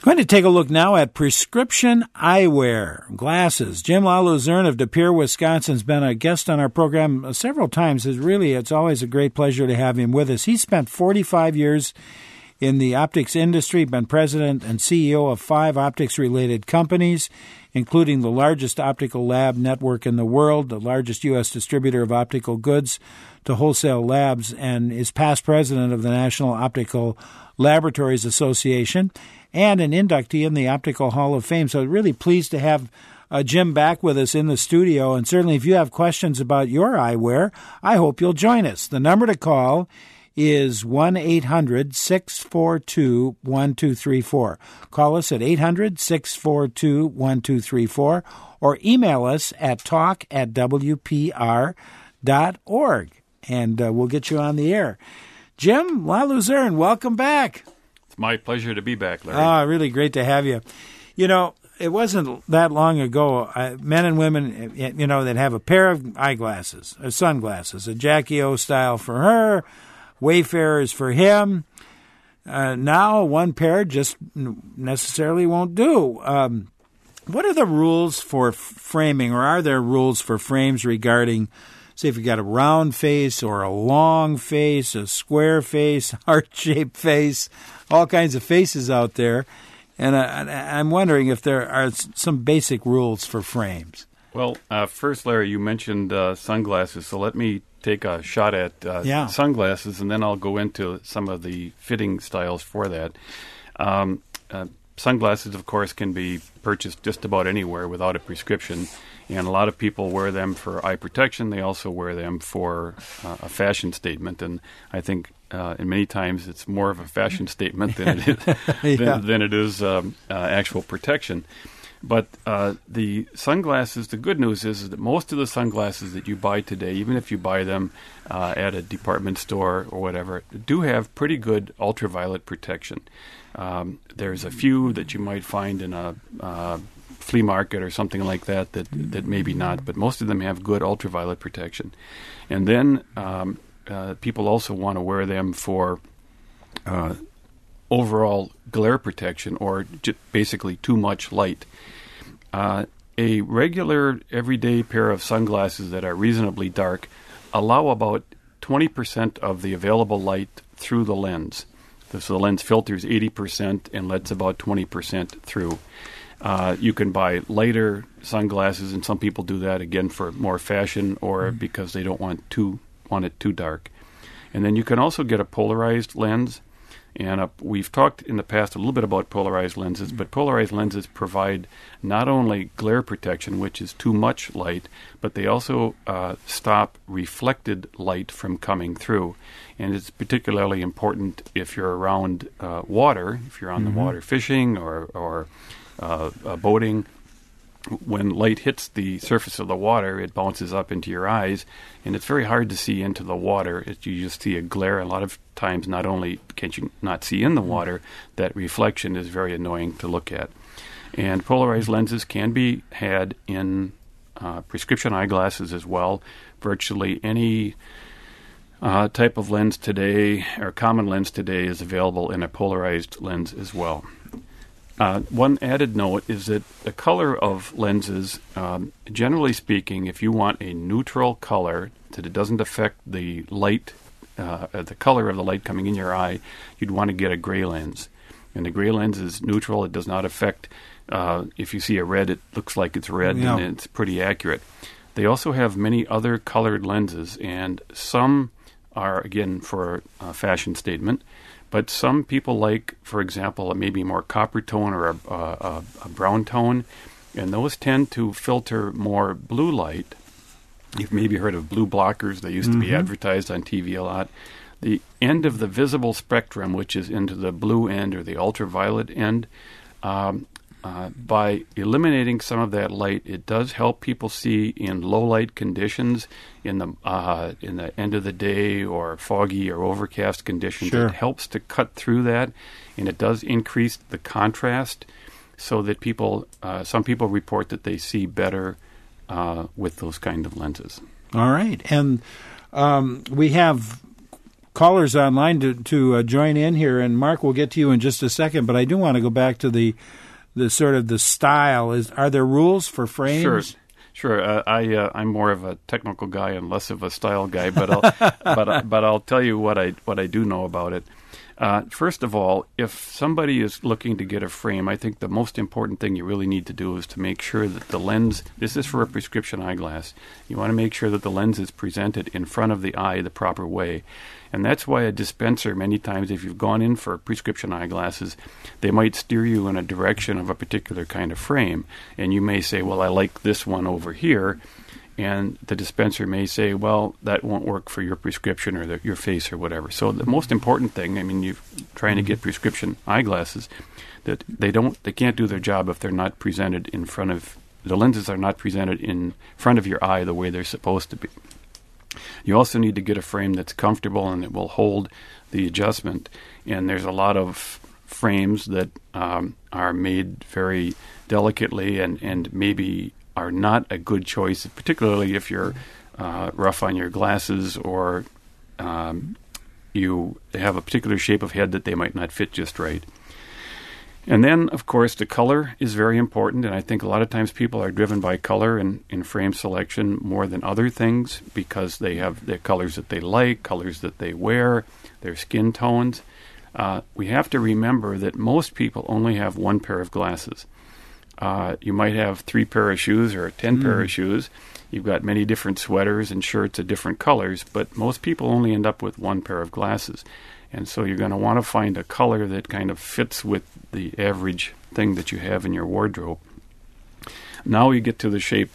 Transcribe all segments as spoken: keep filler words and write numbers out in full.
Going to take a look now at prescription eyewear, glasses. Jim LaLuzerne of De Pere, Wisconsin, has been a guest on our program several times. It's really, it's always a great pleasure to have him with us. He spent forty-five years in the optics industry, been president and C E O of five optics-related companies, including the largest optical lab network in the world, the largest U S distributor of optical goods to wholesale labs, and is past president of the National Optical Laboratories Association, and an inductee in the Optical Hall of Fame. So really pleased to have uh, Jim back with us in the studio. And certainly if you have questions about your eyewear, I hope you'll join us. The number to call is one eight hundred six four two one two three four. Call us at eight hundred six four two one two three four or email us at talk at w p r dot org, and uh, we'll get you on the air. Jim LaLuzerne, welcome back. My pleasure to be back, Larry. Ah, really great to have you. You know, it wasn't that long ago, uh, men and women, you know, that have a pair of eyeglasses, or sunglasses, a Jackie O style for her, Wayfarers for him. Uh, now one pair just necessarily won't do. Um, what are the rules for framing, or are there rules for frames regarding, say, if you've got a round face or a long face, a square face, heart-shaped face, all kinds of faces out there. And uh, I'm wondering if there are some basic rules for frames. Well, uh, first, Larry, you mentioned uh, sunglasses, so let me take a shot at uh, yeah. sunglasses, and then I'll go into some of the fitting styles for that. Um, uh, sunglasses, of course, can be purchased just about anywhere without a prescription. And a lot of people wear them for eye protection. They also wear them for uh, a fashion statement. And I think uh, and many times it's more of a fashion statement than it is, yeah. than, than it is um, uh, actual protection. But uh, the sunglasses, the good news is, is that most of the sunglasses that you buy today, even if you buy them uh, at a department store or whatever, do have pretty good ultraviolet protection. Um, there's a few that you might find in a uh, flea market or something like that, that that maybe not, but most of them have good ultraviolet protection. And then um, uh, people also want to wear them for uh, overall glare protection, or j- basically too much light. Uh, a regular everyday pair of sunglasses that are reasonably dark allow about twenty percent of the available light through the lens. So the lens filters eighty percent and lets about twenty percent through. Uh, you can buy lighter sunglasses, and some people do that again for more fashion or mm. because they don't want too want it too dark. And then you can also get a polarized lens. And uh, we've talked in the past a little bit about polarized lenses, but polarized lenses provide not only glare protection, which is too much light, but they also uh, stop reflected light from coming through. And it's particularly important if you're around uh, water, if you're on mm-hmm. the water fishing or, or uh, uh, boating. When light hits the surface of the water, it bounces up into your eyes, and it's very hard to see into the water. It, you just see a glare. A lot of times, not only can you not see in the water, that reflection is very annoying to look at. And polarized lenses can be had in uh, prescription eyeglasses as well. Virtually any uh, type of lens today, or common lens today, is available in a polarized lens as well. Uh, one added note is that the color of lenses, um, generally speaking, if you want a neutral color that it doesn't affect the light, uh, the color of the light coming in your eye, you'd want to get a gray lens. And the gray lens is neutral. It does not affect, uh, if you see a red, it looks like it's red, yeah. and it's pretty accurate. They also have many other colored lenses, and some are, again, for a fashion statement. But some people like, for example, maybe more copper tone or a, a, a brown tone, and those tend to filter more blue light. You've maybe heard of blue blockers. They used mm-hmm. to be advertised on T V a lot. The end of the visible spectrum, which is into the blue end or the ultraviolet end, um, uh, by eliminating some of that light, it does help people see in low light conditions in the uh, in the end of the day or foggy or overcast conditions. Sure. It helps to cut through that, and it does increase the contrast so that people, uh, some people report that they see better uh, with those kind of lenses. All right. And um, we have callers online to, to uh, join in here, and Mark, we'll get to you in just a second, but I do want to go back to the the sort of the style. Is Are there rules for frames? Sure. Sure, uh, I uh, I'm more of a technical guy and less of a style guy, but I'll but uh, but I'll tell you what I what I do know about it. Uh, first of all, if somebody is looking to get a frame, I think the most important thing you really need to do is to make sure that the lens. This is for a prescription eyeglass. You want to make sure that the lens is presented in front of the eye the proper way. And that's why a dispenser, many times, if you've gone in for prescription eyeglasses, they might steer you in a direction of a particular kind of frame. And you may say, well, I like this one over here. And the dispenser may say, well, that won't work for your prescription or the, your face or whatever. So the most important thing, I mean, you're trying to get prescription eyeglasses, that they don't, they can't do their job if they're not presented in front of, the lenses are not presented in front of your eye the way they're supposed to be. You also need to get a frame that's comfortable and that will hold the adjustment. And there's a lot of frames that um, are made very delicately and, and maybe are not a good choice, particularly if you're uh, rough on your glasses or um, you have a particular shape of head that they might not fit just right. And then, of course, the color is very important, and I think a lot of times people are driven by color in, in frame selection more than other things because they have the colors that they like, colors that they wear, their skin tones. Uh, we have to remember that most people only have one pair of glasses. Uh, you might have three pair of shoes or ten mm. pair of shoes. You've got many different sweaters and shirts of different colors, but most people only end up with one pair of glasses. And so you're going to want to find a color that kind of fits with the average thing that you have in your wardrobe. Now we get to the shape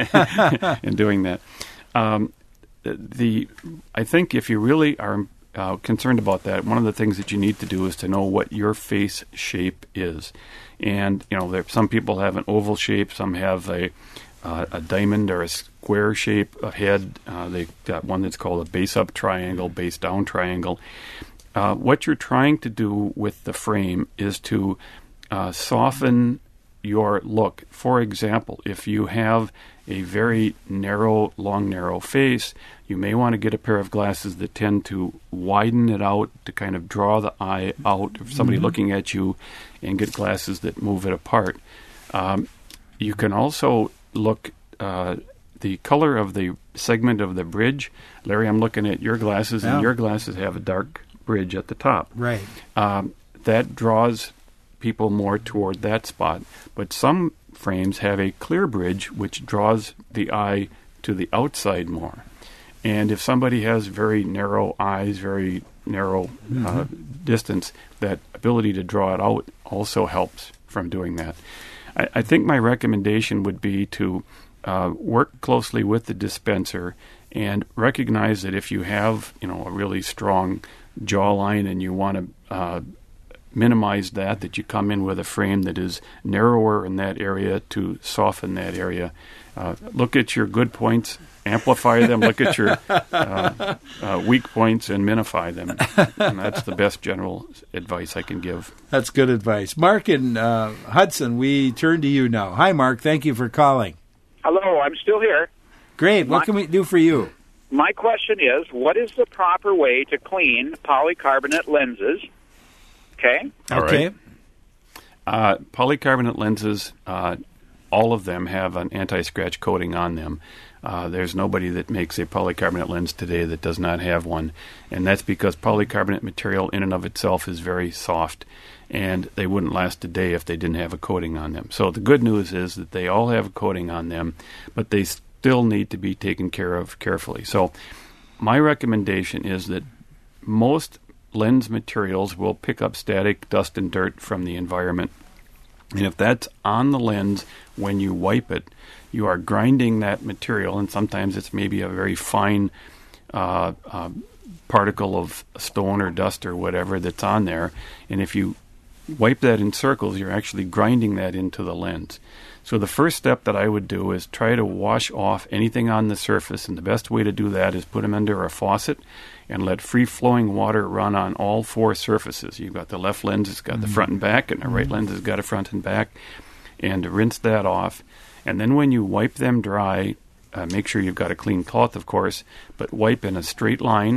in doing that. Um, the I think if you really are uh, concerned about that, one of the things that you need to do is to know what your face shape is. And, you know, there, some people have an oval shape, some have a uh, a diamond or a square shape of head. Uh, they've got one that's called a base-up triangle, base-down triangle. Uh, what you're trying to do with the frame is to uh, soften your look. For example, if you have a very narrow, long, narrow face, you may want to get a pair of glasses that tend to widen it out to kind of draw the eye out of somebody mm-hmm. looking at you, and get glasses that move it apart. Um, you can also look uh, the color of the segment of the bridge. Larry, I'm looking at your glasses, yeah. and your glasses have a dark bridge at the top. Right. Um, that draws people more toward that spot. But some frames have a clear bridge, which draws the eye to the outside more. And if somebody has very narrow eyes, very narrow mm-hmm. uh, distance, that ability to draw it out also helps from doing that. I, I think my recommendation would be to uh, work closely with the dispenser and recognize that if you have, you know, a really strong jawline and you want to uh, minimize that, that you come in with a frame that is narrower in that area to soften that area. Uh, look at your good points, amplify them, look at your uh, uh, weak points, and minify them. And that's the best general advice I can give. That's good advice. Mark in uh, Hudson, we turn to you now. Hi, Mark. Thank you for calling. Hello, I'm still here. Great. What My- can we do for you? My question is, what is the proper way to clean polycarbonate lenses? Okay. All okay. right. Uh, polycarbonate lenses, uh, all of them have an anti-scratch coating on them. Uh, there's nobody that makes a polycarbonate lens today that does not have one. And that's because polycarbonate material in and of itself is very soft, and they wouldn't last a day if they didn't have a coating on them. So the good news is that they all have a coating on them, but they still need to be taken care of carefully. So my recommendation is that most lens materials will pick up static dust and dirt from the environment. And if that's on the lens when you wipe it, you are grinding that material, and sometimes it's maybe a very fine uh, uh, particle of stone or dust or whatever that's on there. And if you wipe that in circles, you're actually grinding that into the lens. So the first step that I would do is try to wash off anything on the surface, and the best way to do that is put them under a faucet and let free-flowing water run on all four surfaces. You've got the left lens, it's got mm-hmm. the front and back, and the right lens has got a front and back, and rinse that off. And then when you wipe them dry, uh, make sure you've got a clean cloth, of course, but wipe in a straight line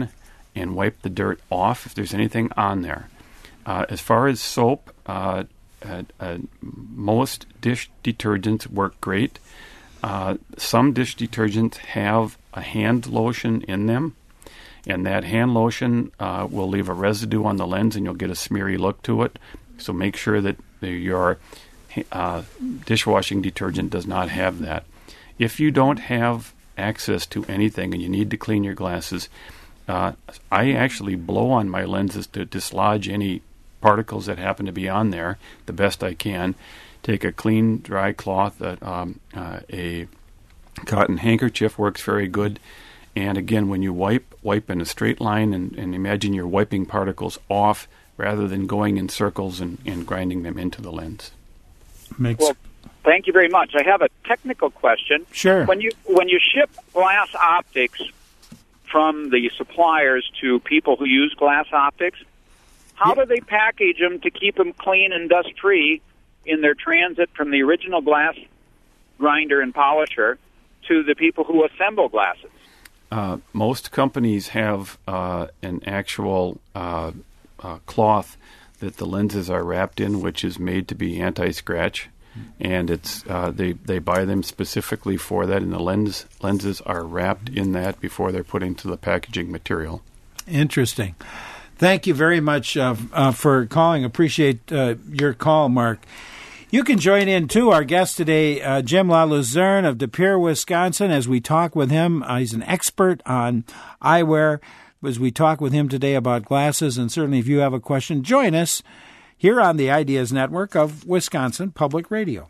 and wipe the dirt off if there's anything on there. Uh, as far as soap, uh, uh, uh, most dish detergents work great. Uh, some dish detergents have a hand lotion in them, and that hand lotion uh, will leave a residue on the lens, and you'll get a smeary look to it. So make sure that the, your uh, dishwashing detergent does not have that. If you don't have access to anything and you need to clean your glasses, uh, I actually blow on my lenses to dislodge any particles that happen to be on there the best I can. Take a clean, dry cloth, uh, um, uh, a cotton handkerchief works very good. And again, when you wipe, wipe in a straight line and, and imagine you're wiping particles off rather than going in circles and, and grinding them into the lens. Makes well, thank you very much. I have a technical question. Sure. When you when you ship glass optics from the suppliers to people who use glass optics, how yeah. do they package them to keep them clean and dust-free in their transit from the original glass grinder and polisher to the people who assemble glasses? Uh, most companies have uh, an actual uh, uh, cloth that the lenses are wrapped in, which is made to be anti-scratch, and it's uh, they they buy them specifically for that, and the lens lenses are wrapped in that before they're put into the packaging material. Interesting. Thank you very much uh, uh, for calling. Appreciate uh, your call, Mark. You can join in, too. Our guest today, uh, Jim LaLuzerne of De Pere, Wisconsin, as we talk with him. Uh, he's an expert on eyewear. As we talk with him today about glasses, and certainly if you have a question, join us here on the Ideas Network of Wisconsin Public Radio.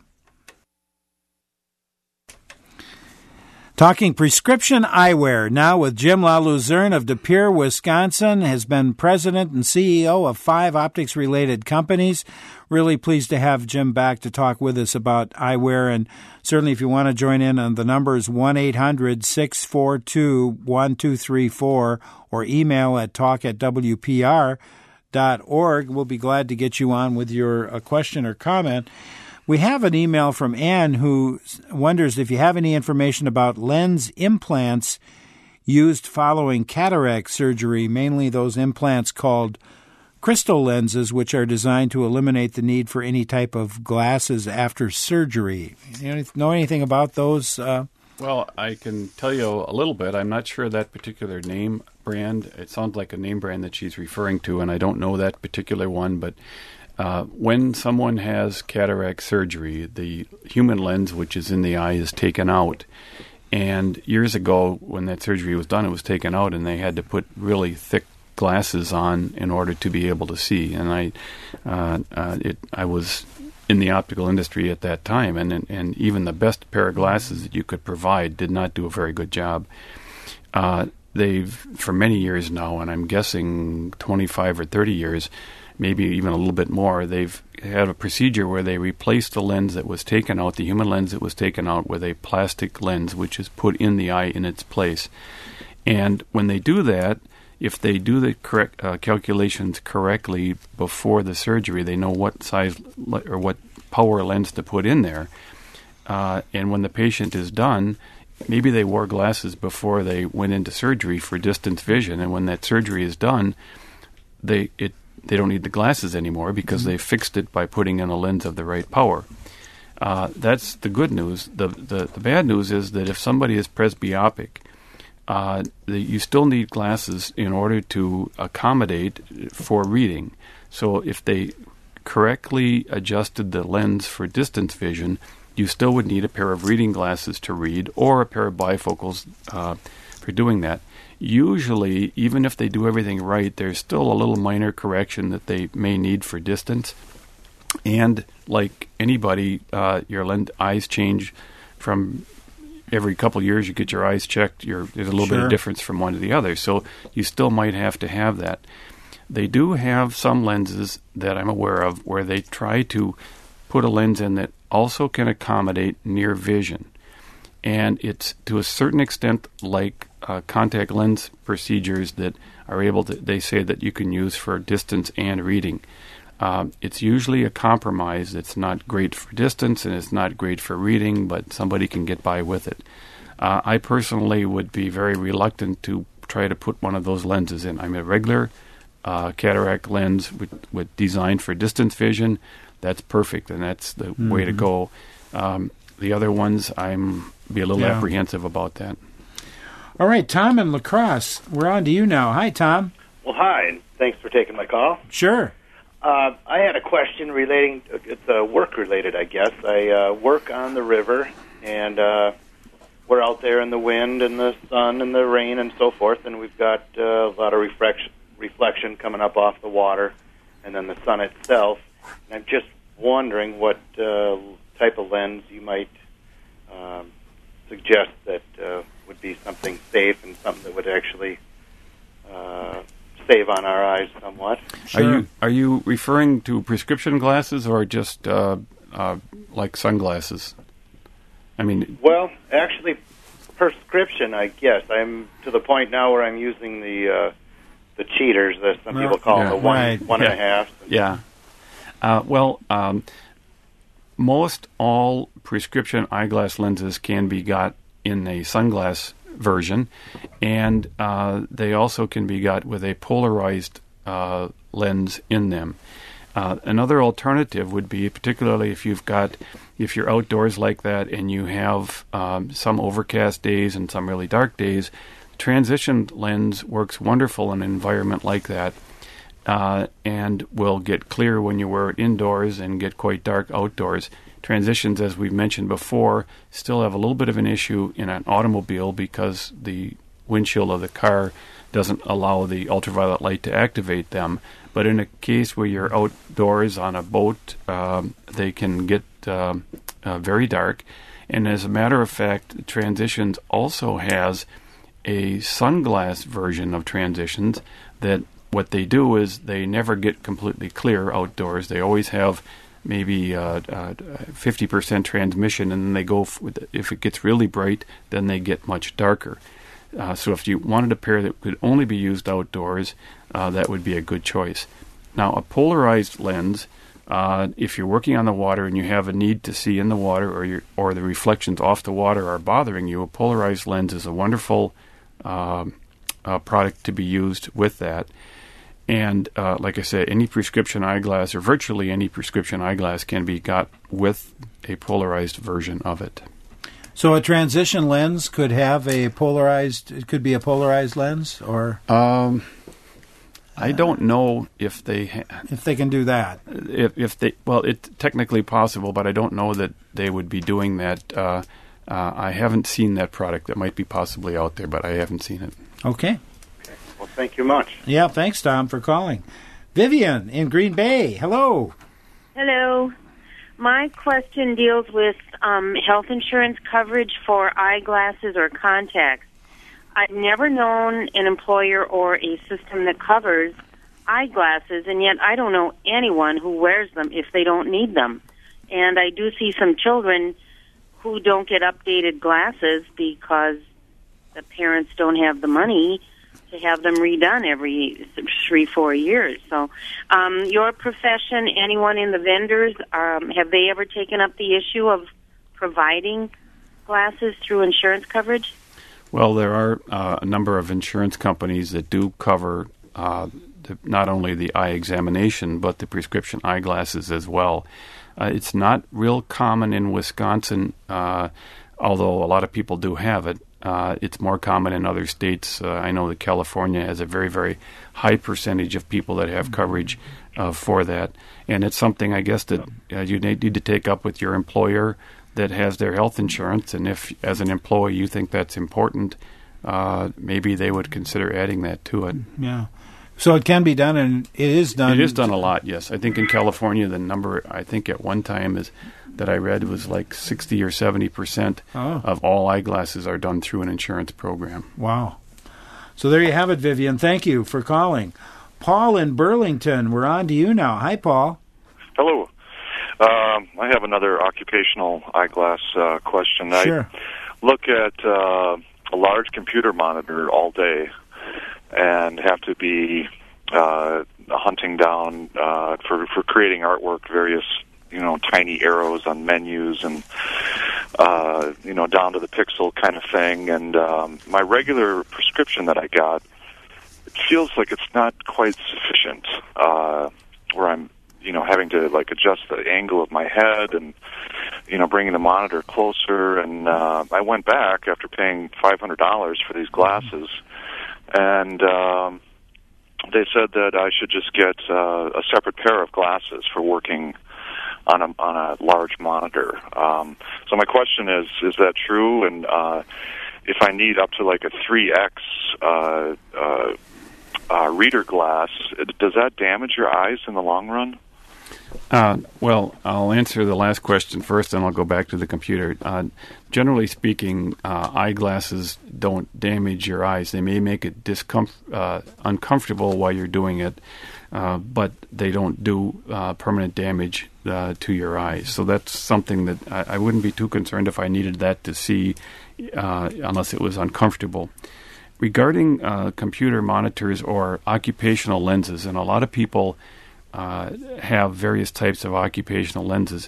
Talking prescription eyewear now with Jim LaLuzerne of De Pere, Wisconsin, has been president and C E O of five optics-related companies. Really pleased to have Jim back to talk with us about eyewear, and certainly if you want to join in on the numbers one eight hundred six four two one two three four or email at talk at w p r dot org. We'll be glad to get you on with your uh, question or comment. We have an email from Ann who wonders if you have any information about lens implants used following cataract surgery, mainly those implants called crystal lenses, which are designed to eliminate the need for any type of glasses after surgery. You know anything about those? Uh? Well, I can tell you a little bit. I'm not sure that particular name brand. It sounds like a name brand that she's referring to, and I don't know that particular one, but Uh, when someone has cataract surgery, the human lens, which is in the eye, is taken out. And years ago, when that surgery was done, it was taken out, and they had to put really thick glasses on in order to be able to see. And I, uh, uh, it, I was in the optical industry at that time, and, and and even the best pair of glasses that you could provide did not do a very good job. Uh, they've, for many years now, and I'm guessing twenty-five or thirty years, maybe even a little bit more, they've had a procedure where they replaced the lens that was taken out, the human lens that was taken out, with a plastic lens which is put in the eye in its place. And when they do that, if they do the correct uh, calculations correctly before the surgery, they know what size or what power lens to put in there. Uh, and when the patient is done, maybe they wore glasses before they went into surgery for distance vision, and when that surgery is done, they it They don't need the glasses anymore because they fixed it by putting in a lens of the right power. Uh, that's the good news. The, the the bad news is that if somebody is presbyopic, uh, the, you still need glasses in order to accommodate for reading. So if they correctly adjusted the lens for distance vision, you still would need a pair of reading glasses to read, or a pair of bifocals uh, for doing that. Usually, even if they do everything right, there's still a little minor correction that they may need for distance. And like anybody, uh, your lens, eyes change from every couple of years. You get your eyes checked. You're, there's a little Sure. bit of difference from one to the other. So you still might have to have that. They do have some lenses that I'm aware of where they try to put a lens in that also can accommodate near vision. And it's to a certain extent like uh, contact lens procedures that are able to, they say that you can use for distance and reading. Um, it's usually a compromise. It's not great for distance and it's not great for reading, but somebody can get by with it. Uh, I personally would be very reluctant to try to put one of those lenses in. I'm a regular uh, cataract lens with, with designed for distance vision. That's perfect, and that's the mm-hmm. way to go. Um, the other ones, I'm be a little yeah. apprehensive about that. All right, Tom in La Crosse, we're on to you now. Hi, Tom. Well, hi, and thanks for taking my call. Sure. Uh, I had a question relating, it's uh, work-related, I guess. I uh, work on the river, and uh, we're out there in the wind and the sun and the rain and so forth, and we've got uh, a lot of reflection, reflection coming up off the water and then the sun itself. And I'm just wondering what uh, type of lens you might um, suggest that uh, would be something safe and something that would actually uh, save on our eyes somewhat. Sure. Are you are you referring to prescription glasses or just uh, uh, like sunglasses? I mean, well, actually, prescription. I guess I'm to the point now where I'm using the uh, the cheaters, that some well, people call yeah, them, the one right. one yeah. and a half. Yeah. Uh, well, um, most all prescription eyeglass lenses can be got in a sunglass version, and uh, they also can be got with a polarized uh, lens in them. Uh, another alternative would be, particularly if you've got, if you're outdoors like that and you have um, some overcast days and some really dark days, transition lens works wonderful in an environment like that. Uh, and will get clear when you wear it indoors and get quite dark outdoors. Transitions, as we've mentioned before, still have a little bit of an issue in an automobile because the windshield of the car doesn't allow the ultraviolet light to activate them. But in a case where you're outdoors on a boat, um, they can get uh, uh, very dark. And as a matter of fact, Transitions also has a sunglass version of Transitions that what they do is they never get completely clear outdoors. They always have maybe uh, uh, fifty percent transmission, and then they go, f- with, if it gets really bright, then they get much darker. Uh, so if you wanted a pair that could only be used outdoors, uh, that would be a good choice. Now, a polarized lens, uh, if you're working on the water and you have a need to see in the water, or you're, or the reflections off the water are bothering you, a polarized lens is a wonderful uh, uh, product to be used with that. And uh, like I said, any prescription eyeglass, or virtually any prescription eyeglass, can be got with a polarized version of it. So a transition lens could have a polarized, it could be a polarized lens, or? Um, I don't know if they... Ha- if they can do that. If, if they, well, it's technically possible, but I don't know that they would be doing that. Uh, uh, I haven't seen that product. That might be possibly out there, but I haven't seen it. Okay. Well, thank you much. Yeah, thanks, Tom, for calling. Vivian in Green Bay, hello. Hello. My question deals with um, health insurance coverage for eyeglasses or contacts. I've never known an employer or a system that covers eyeglasses, and yet I don't know anyone who wears them if they don't need them. And I do see some children who don't get updated glasses because the parents don't have the money to have them redone every three, four years. So um, your profession, anyone in the vendors, um, have they ever taken up the issue of providing glasses through insurance coverage? Well, there are uh, a number of insurance companies that do cover uh, the, not only the eye examination, but the prescription eyeglasses as well. Uh, it's not real common in Wisconsin, uh, although a lot of people do have it. Uh, it's more common in other states. Uh, I know that California has a very, very high percentage of people that have coverage uh, for that. And it's something, I guess, that uh, you need to take up with your employer that has their health insurance. And if, as an employee, you think that's important, uh, maybe they would consider adding that to it. Yeah. So it can be done, and it is done. It is done a lot, yes. I think in California, the number, I think at one time is that I read was like sixty or seventy percent oh. of all eyeglasses are done through an insurance program. Wow. So there you have it, Vivian. Thank you for calling. Paul in Burlington, we're on to you now. Hi, Paul. Hello. Um, I have another occupational eyeglass uh, question. Sure. I look at uh, a large computer monitor all day and have to be uh, hunting down uh, for for creating artwork, various you know tiny arrows on menus and uh, you know, down to the pixel kind of thing. And um, my regular prescription that I got, it feels like it's not quite sufficient, uh, where I'm, you know, having to, like, adjust the angle of my head and, you know, bringing the monitor closer. And uh, I went back after paying five hundred dollars for these glasses, and um, they said that I should just get uh, a separate pair of glasses for working on a on a large monitor. Um, so my question is, is that true? And uh, if I need up to like a three X uh, uh, uh, reader glass, does that damage your eyes in the long run? Uh, well, I'll answer the last question first, and I'll go back to the computer. Uh, generally speaking, uh, eyeglasses don't damage your eyes. They may make it discomf- uh, uncomfortable while you're doing it, uh, but they don't do uh, permanent damage uh, to your eyes. So that's something that I, I wouldn't be too concerned if I needed that to see, uh, unless it was uncomfortable. Regarding uh, computer monitors or occupational lenses, and a lot of people Uh, have various types of occupational lenses.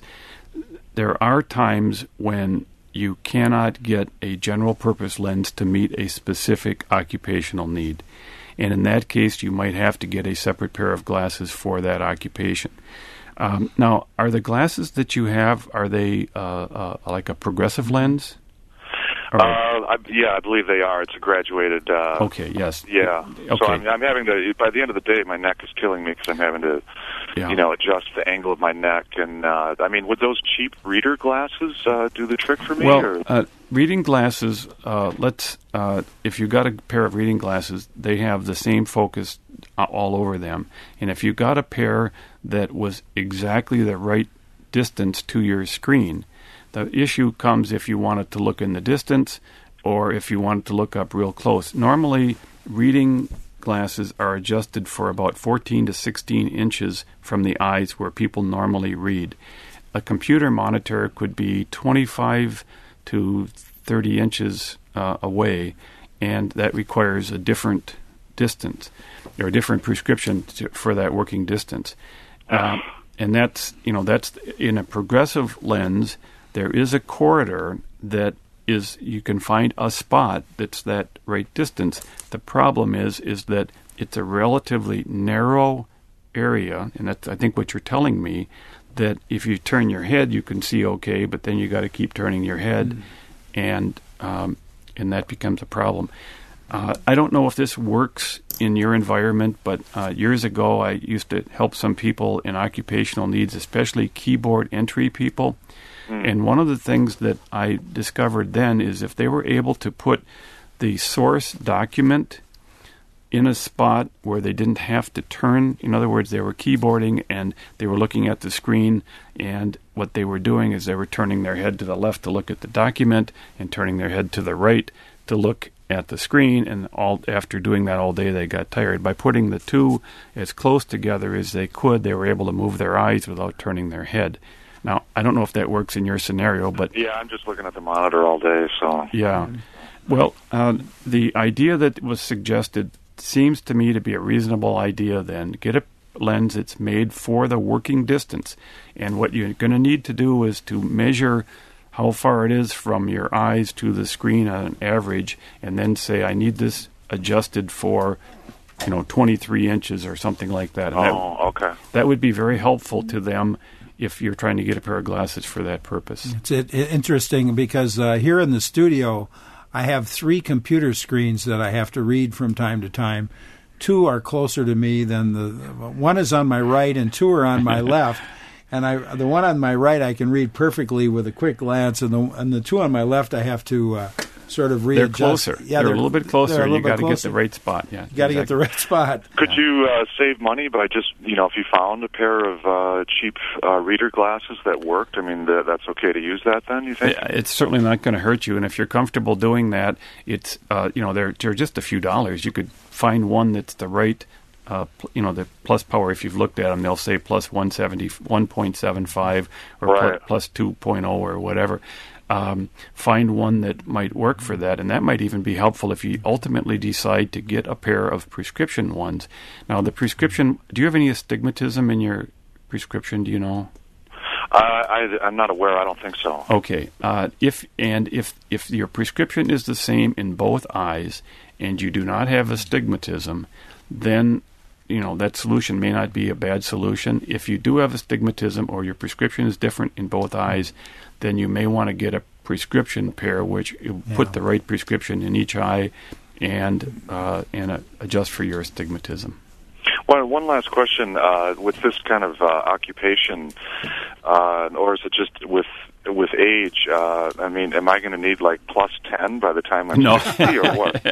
There are times when you cannot get a general purpose lens to meet a specific occupational need. And in that case, you might have to get a separate pair of glasses for that occupation. Um, now, are the glasses that you have, are they uh, uh, like a progressive lens? Uh, I, yeah, I believe they are. It's a graduated. Uh, okay. Yes. Yeah. Okay. So I'm, I'm having to. By the end of the day, my neck is killing me because I'm having to, yeah. you know, adjust the angle of my neck. And uh, I mean, would those cheap reader glasses uh, do the trick for me? Well, or? Uh, reading glasses. Uh, let's. Uh, if you got a pair of reading glasses, they have the same focus all over them. And if you got a pair that was exactly the right distance to your screen, the issue comes if you wanted to look in the distance or if you wanted to look up real close. Normally, reading glasses are adjusted for about fourteen to sixteen inches from the eyes where people normally read. A computer monitor could be twenty-five to thirty inches uh, away, and that requires a different distance or a different prescription to, for that working distance. Uh, and that's, you know, that's in a progressive lens. There is a corridor that is, you can find a spot that's that right distance. The problem is, is that it's a relatively narrow area, and that's, I think, what you're telling me, that if you turn your head, you can see okay, but then you got to keep turning your head, mm. and um, and that becomes a problem. Uh, I don't know if this works in your environment, but uh, years ago I used to help some people in occupational needs, especially keyboard entry people. And one of the things that I discovered then is if they were able to put the source document in a spot where they didn't have to turn, in other words, they were keyboarding and they were looking at the screen, and what they were doing is they were turning their head to the left to look at the document and turning their head to the right to look at the screen, and all after doing that all day they got tired. By putting the two as close together as they could, they were able to move their eyes without turning their head. Now, I don't know if that works in your scenario, but... Yeah, I'm just looking at the monitor all day, so... Yeah. Well, uh, the idea that was suggested seems to me to be a reasonable idea then. Get a lens that's made for the working distance. And what you're going to need to do is to measure how far it is from your eyes to the screen on an average, and then say, I need this adjusted for, you know, twenty-three inches or something like that. And oh, that, okay. That would be very helpful to them if you're trying to get a pair of glasses for that purpose. It's it, it, interesting because uh, here in the studio, I have three computer screens that I have to read from time to time. Two are closer to me than the one is on my right and two are on my left. And I, the one on my right I can read perfectly with a quick glance, and the and the two on my left I have to uh, sort of readjust. They're closer. Yeah, they're, they're a little bit closer. Little you got to get closer. the right spot. Yeah, you got to exactly. get the right spot. Could yeah. you uh, save money by just, you know, if you found a pair of uh, cheap uh, reader glasses that worked? I mean, th- that's okay to use that then, you think? It's certainly not going to hurt you, and if you're comfortable doing that, it's uh, you know they're they're just a few dollars. You could find one that's the right. Uh, you know, the plus power, if you've looked at them, they'll say plus one seventy, one point seven five or right. plus, plus two point oh or whatever. Um, find one that might work for that, and that might even be helpful if you ultimately decide to get a pair of prescription ones. Now, the prescription, do you have any astigmatism in your prescription, do you know? Uh, I, I'm not aware. I don't think so. Okay. Uh, if and if if your prescription is the same in both eyes, and you do not have astigmatism, then you know that solution may not be a bad solution. If you do have astigmatism or your prescription is different in both eyes, then you may want to get a prescription pair, which you Yeah. put the right prescription in each eye, and uh, and uh, adjust for your astigmatism. Well, one last question. Uh, with this kind of uh, occupation, uh, or is it just with with age? Uh, I mean, am I going to need like plus ten by the time I'm No. sixty, or what?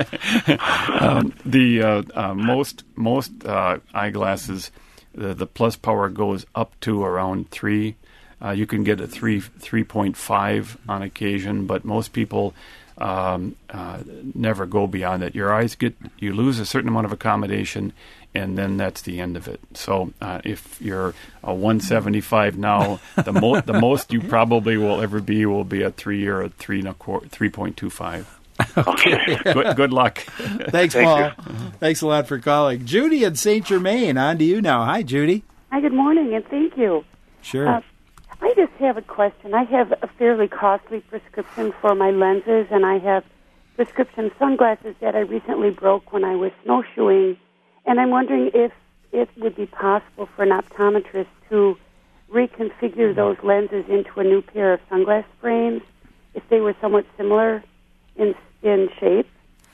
um, the uh, uh, most most uh, eyeglasses, the, the plus power goes up to around three. Uh, you can get a three three point five on occasion, but most people um, uh, never go beyond it. Your eyes get you lose a certain amount of accommodation, and then that's the end of it. So uh, if you're a one seventy-five now, the, mo- the most you probably will ever be will be a three or a three and a quarter, three point two five. Okay. Good, good luck. Thanks, Thank Paul. you. Thanks a lot for calling. Judy in Saint Germain, on to you now. Hi, Judy. Hi, good morning, and thank you. Sure. Uh, I just have a question. I have a fairly costly prescription for my lenses, and I have prescription sunglasses that I recently broke when I was snowshoeing, and I'm wondering if it would be possible for an optometrist to reconfigure those lenses into a new pair of sunglass frames if they were somewhat similar in in shape.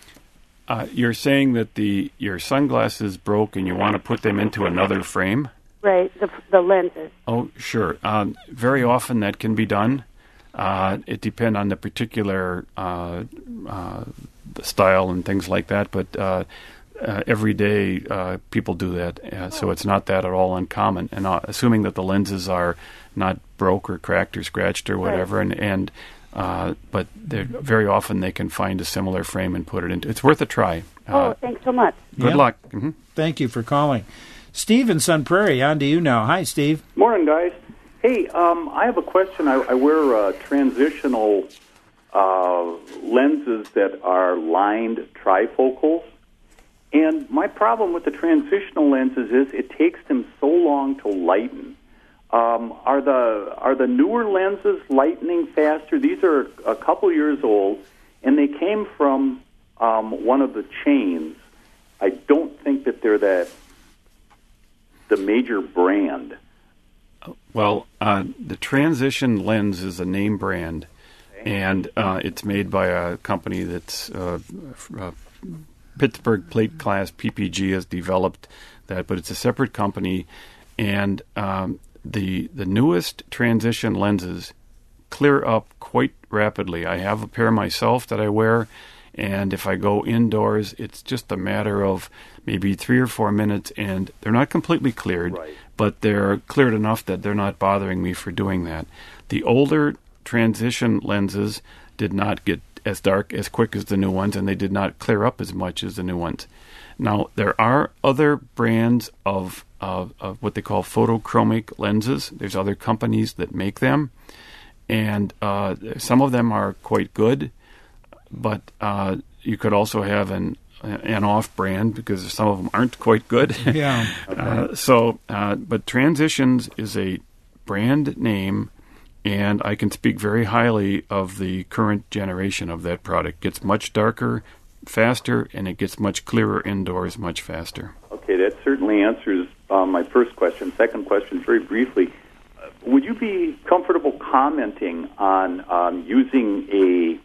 Uh, you're saying that the your sunglasses broke and you want to put them into another frame? Right, the the lenses. Oh, sure. Um, very often that can be done. Uh, it depends on the particular uh, uh, the style and things like that, but uh, uh, every day uh, people do that, uh, so it's not that at all uncommon. And uh, assuming that the lenses are not broke or cracked or scratched or whatever, Right. and, and uh, but they're- very often they can find a similar frame and put it into. It's worth a try. Oh, Uh, thanks so much. good Yeah. luck. hmm Thank you for calling. Steve in Sun Prairie, on to you now. Hi, Steve. Morning, guys. Hey, um, I have a question. I, I wear uh, transitional uh, lenses that are lined trifocals. And my problem with the transitional lenses is it takes them so long to lighten. Um, are the are the newer lenses lightening faster? These are a couple years old, and they came from um, one of the chains. I don't think that they're that the major brand. Well, uh, the Transition lens is a name brand, and uh, it's made by a company that's uh, uh, Pittsburgh Plate Glass P P G has developed that, but it's a separate company. And um, the the newest Transition lenses clear up quite rapidly. I have a pair myself that I wear, and if I go indoors, it's just a matter of maybe three or four minutes, and they're not completely cleared, Right. but they're cleared enough that they're not bothering me for doing that. The older Transition lenses did not get as dark as quick as the new ones, and they did not clear up as much as the new ones. Now, there are other brands of, of, of what they call photochromic lenses. There's other companies that make them, and uh, some of them are quite good, but uh, you could also have an an off brand because some of them aren't quite good. Yeah. uh, so, uh, but Transitions is a brand name, and I can speak very highly of the current generation of that product. It gets much darker, faster, and it gets much clearer indoors much faster. Okay, that certainly answers uh, my first question. Second question, very briefly, uh, would you be comfortable commenting on um, using a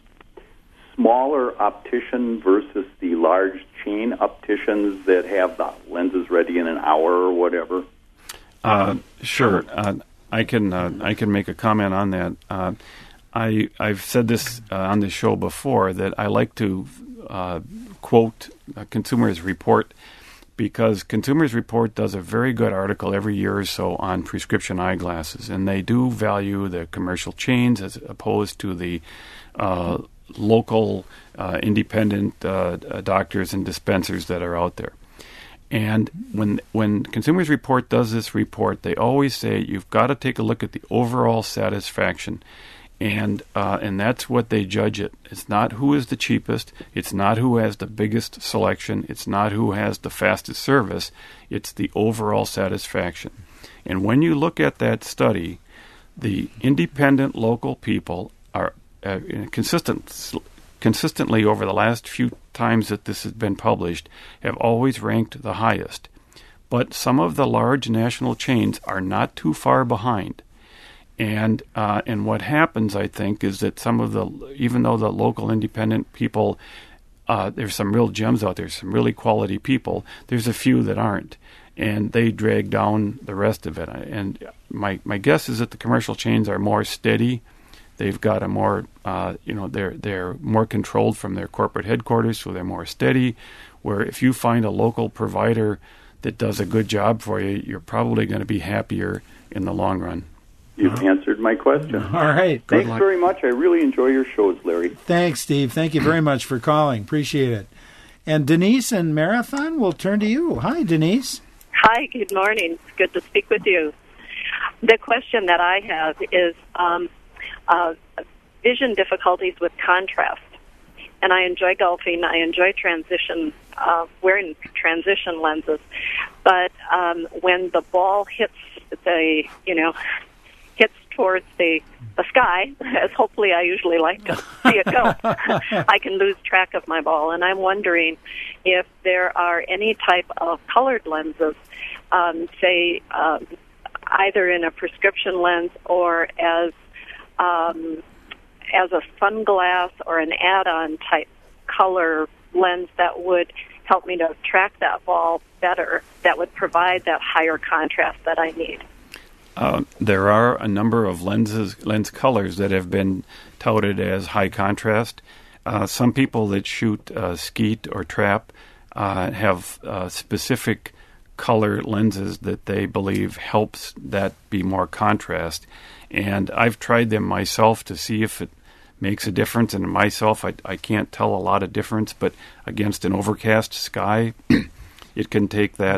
smaller optician versus the large chain opticians that have the lenses ready in an hour or whatever? Uh, sure, uh, I can uh, I can make a comment on that. Uh, I I've said this uh, on the show before that I like to uh, quote uh, Consumers Report because Consumers Report does a very good article every year or so on prescription eyeglasses, and they do value the commercial chains as opposed to the uh, local uh, independent uh, doctors and dispensers that are out there. And when when Consumers Report does this report, they always say you've got to take a look at the overall satisfaction, and uh, and that's what they judge it. It's not who is the cheapest. It's not who has the biggest selection. It's not who has the fastest service. It's the overall satisfaction. And when you look at that study, the independent local people are uh, consistent, consistently over the last few times that this has been published have always ranked the highest. But some of the large national chains are not too far behind. And uh, and what happens, I think, is that some of the, even though the local independent people, uh, there's some real gems out there, some really quality people, there's a few that aren't. And they drag down the rest of it. And my my guess is that the commercial chains are more steady. They've got a more, uh, you know, they're they're more controlled from their corporate headquarters, so they're more steady. Where if you find a local provider that does a good job for you, you're probably going to be happier in the long run. You've uh-huh. answered my question. All right. Thanks very much. I really enjoy your shows, Larry. Thanks, Steve. Thank you very much for calling. Appreciate it. And Denise in Marathon, we'll turn to you. Hi, Denise. Hi, good morning. It's good to speak with you. The question that I have is um, uh, vision difficulties with contrast. And I enjoy golfing. I enjoy transition, uh, wearing transition lenses. But um, when the ball hits the, you know, hits towards the, the sky, as hopefully I usually like to see it go, I can lose track of my ball. And I'm wondering if there are any type of colored lenses, um, say, um, either in a prescription lens or as um, as a sunglass or an add-on type color lens that would help me to track that ball better, that would provide that higher contrast that I need. Uh, there are a number of lenses, lens colors that have been touted as high contrast. Uh, some people that shoot uh, skeet or trap uh, have uh, specific color lenses that they believe helps that be more contrast. And I've tried them myself to see if it makes a difference. And myself, I, I can't tell a lot of difference, but against an overcast sky, it can take that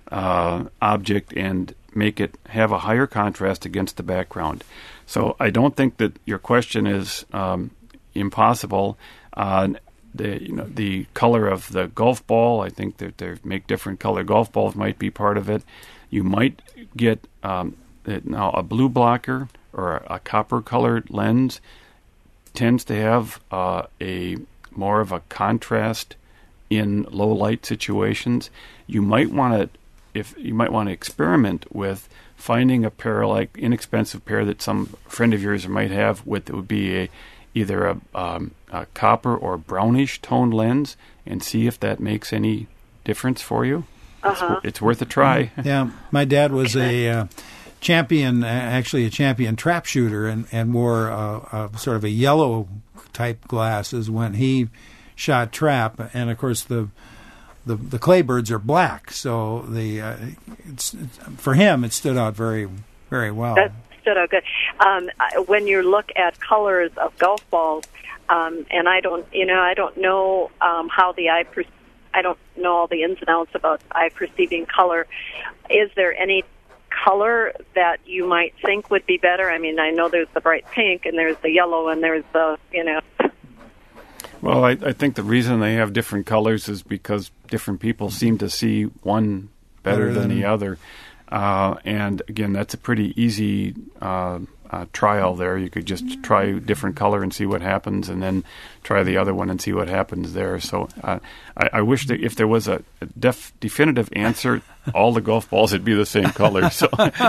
uh, object and make it have a higher contrast against the background. So I don't think that your question is um, impossible. Uh, the you know the color of the golf ball, I think that they make different color golf balls might be part of it. You might get um, it, now a blue blocker or a, a copper colored lens tends to have uh, a more of a contrast in low light situations. You might want to If you might want to experiment with finding a pair, like inexpensive pair that some friend of yours might have, with it would be a either a, um, a copper or brownish toned lens, and see if that makes any difference for you. Uh-huh. It's, it's worth a try. Yeah, my dad was a uh, champion, actually a champion trap shooter, and and wore uh, a, sort of a yellow type glasses when he shot trap, and of course the. The the clay birds are black, so the uh, it's, it's, for him it stood out very very well. That stood out good. Um, when you look at colors of golf balls, um, and I don't you know I don't know um, how the eye per- I don't know all the ins and outs about eye perceiving color. Is there any color that you might think would be better? I mean, I know there's the bright pink and there's the yellow and there's the you know. Well, I, I think the reason they have different colors is because different people seem to see one better, better than, than the other. Uh, and again, that's a pretty easy uh, uh, trial there. You could just try a different color and see what happens, and then try the other one and see what happens there. So uh, I, I wish that if there was a, a def- definitive answer, all the golf balls would be the same color. So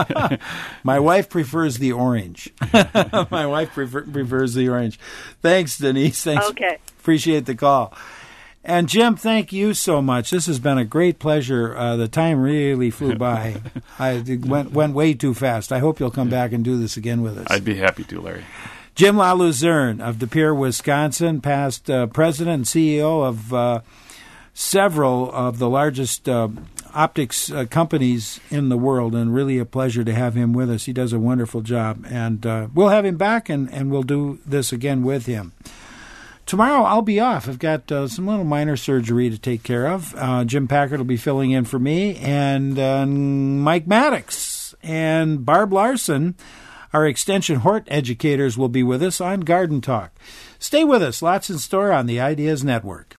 my wife prefers the orange. My wife prefer- prefers the orange. Thanks, Denise. Thanks. Okay. Appreciate the call. And Jim, thank you so much. This has been a great pleasure. Uh, the time really flew by. I it went went way too fast. I hope you'll come back and do this again with us. I'd be happy to, Larry. Jim LaLuzerne of De Pere, Wisconsin, past uh, president and C E O of uh, several of the largest uh, optics uh, companies in the world, and really a pleasure to have him with us. He does a wonderful job, and uh, we'll have him back, and, and we'll do this again with him. Tomorrow I'll be off. I've got uh, some little minor surgery to take care of. Uh, Jim Packard will be filling in for me, and uh, Mike Maddox and Barb Larson, our Extension Hort educators, will be with us on Garden Talk. Stay with us. Lots in store on the Ideas Network.